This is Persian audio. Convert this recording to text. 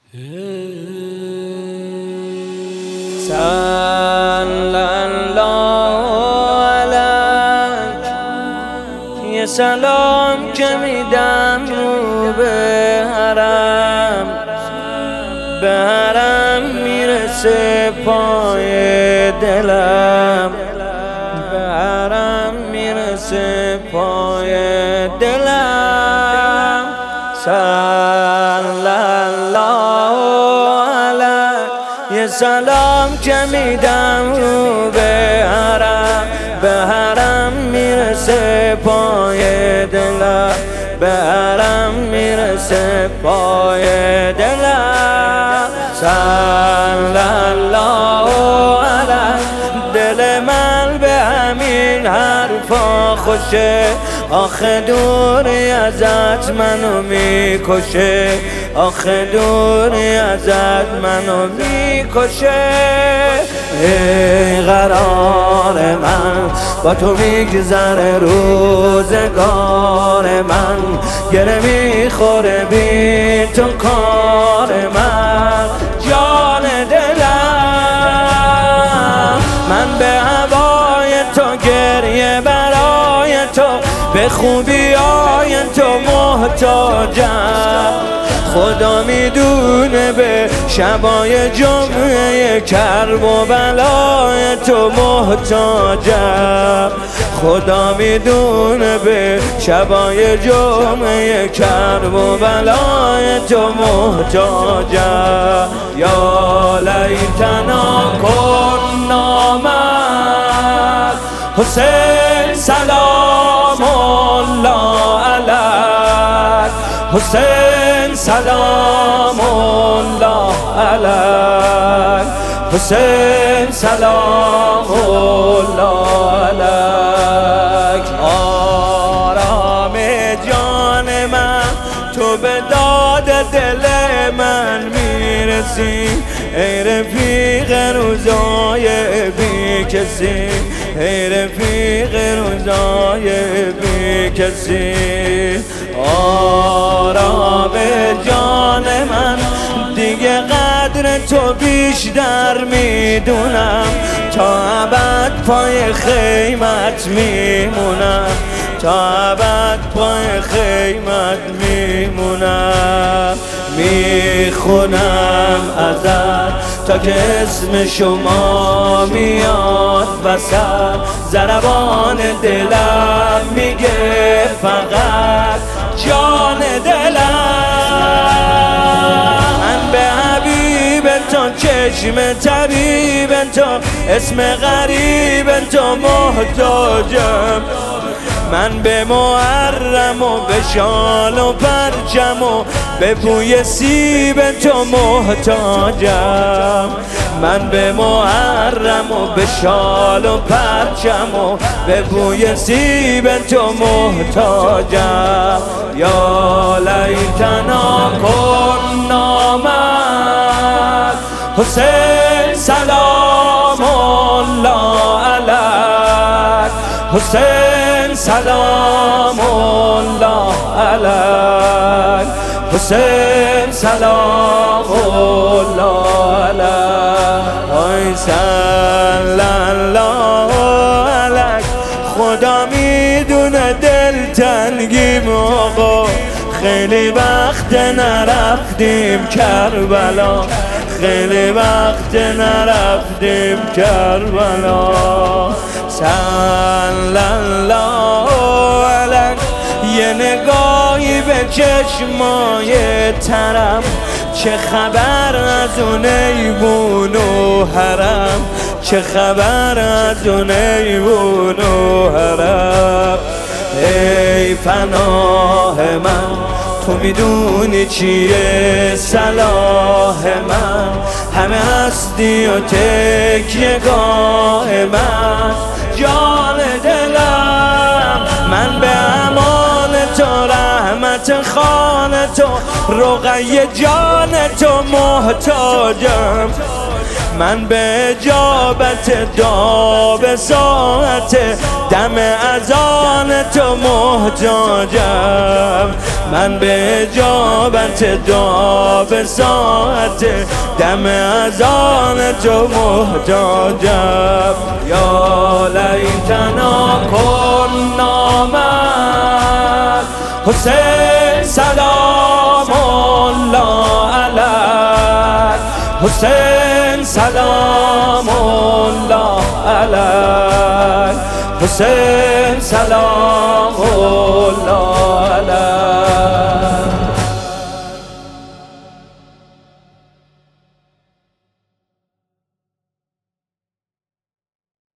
صلی الله علیک، یه سلام که میدم رو به حرم، به حرم میرسه پای دلم، به حرم میرسه پای دلم. صلی الله علیک، یه سلام که میدم رو به حرم، به حرم میرسه پای دلم، به حرم میرسه پای دلم. صلی الله علیک، دل من به همین حرفا خوشه، آخه دوری ازت منو میکشه، آخه دوری ازت منو میکشه. ای قرار من با تو میگذره روزگار من، گره میخوره بی تو کار من، جان دلم. من به هوای تو، گریه برای تو، به خوبیای تو محتاجم. خدا میدونه به شبای جمعه کرب و بلای تو محتاجم. خدا میدونه به شبای جمعه کرب و بلای تو محتاجم. یا لیتنا کنا معک حسین، سلام الله علیک حسین، سلام الله علیک حسین، سلام الله علیک. آرام جان من تو به داد دل من میرسی، ای رفیق روزای بی کسی، ای رفیق روزای بی کسی. آرام جان من دیگه قدر تو بیشتر میدونم، تا ابد پای خیمت میمونم، تا ابد پای خیمت میمونم. میخونم ازت تا که اسم شما میاد وسط، ضربان دلم میگه فقط جان دلم. من به حبیب تو، چشم طبیب تو، اسم غریب تو محتاجم. من به محرم و به شال و پرچم و به بوی سیب تو محتاجم. من به محرم و به شال و پرچم و به بوی سیب تو محتاجم. یا لیتنا کنا معک حسین، سلام الله علیک حسین، سلام الله علیک حسین، سلام الله علیک. آی صلی الله علیک، خدا میدونه دل تنگیم آقا، خیلی وقت نرفتیم کربلا، خیلی وقت نرفتیم کربلا. صلی الله علیک، یه نگاهی به چشمای ترم، چه خبر از اون ایوون و حرم، چه خبر از اون ایوون و حرم. ای پناه من، تو میدونی چیه صلاح من، همه هستی و تکیه گاه من، جان دلم. من به امان تو، رحمت خان تو، رقیه جان تو محتاجم. من به اجابت دعا به ساعت دم اذان تو محتاجم. من به اجابت دعا به ساعت دم اذان تو محتاجم. یا لیتنا کنا من حسین سلام الله علیک، حسین سلام الله علیک، حسین سلام الله علیک.